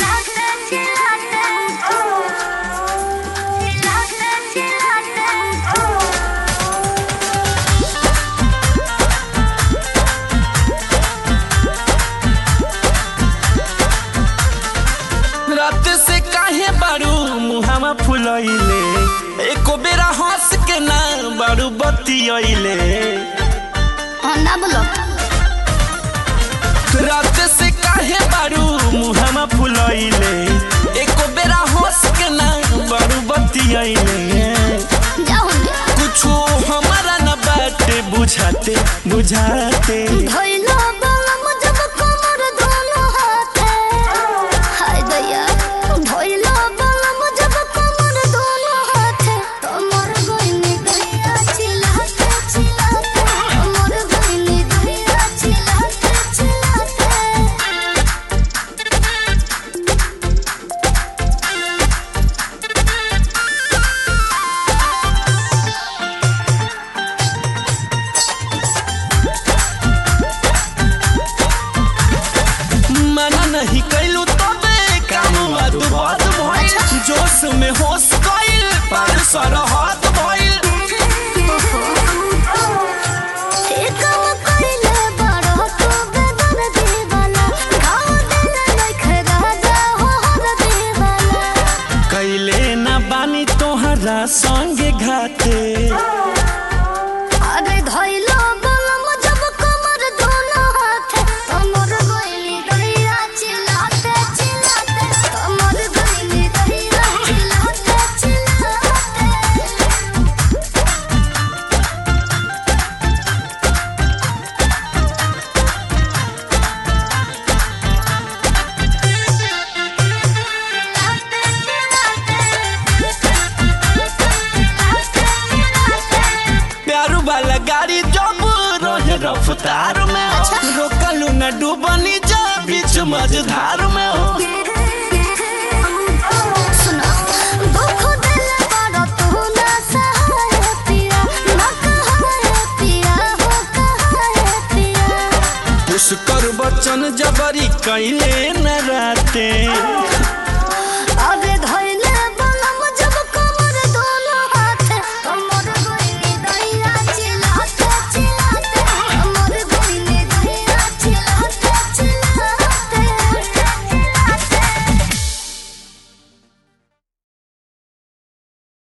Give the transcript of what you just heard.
रात से काहे बारू मुहावा फुलैले एको बेरा हंस के ना बारू बतियैले ना बोलो। रात से काहे बारू मुहावा फुलैले एको बेरा हंस के ना बारू बतियैले कुछो हमारा ना बाटे बुझाते बुझाते भइलो बलम जब कमर दोनों हाथे हाय दया भइलो बलम जब कमर दोनों हाथे कमर गइनी गइया चिल्लाते चिल्लाते कमर गइनी गइया चिल्लाते चिल्लाते मना नहीं कैलू तबे काम बात भइल जोश में होश गइल पर सरहद भइल एकम कइले बड़ो तो बेदर दीवाना गाओ देना लइखे राजा हो हर दीवाना कैले ना बानी तोहरा संगे घाते अरे धइलो बलम जब कमर दोनों हाथे कमर गइली गइया चिल्लाते चिल्लाते कमर गइली गइया चिल्लाते चिल्लाते प्यारू वाला गाड़ी जब रहे रफ्तार में हो रोकलू ना डूबनी जा बीच मझधार में हो सुनो दुख दिल बड़ा तू ना सहाय पिया ना कहाय पिया हो कहाय पिया पुष्कर बचन जबरी कैले न राते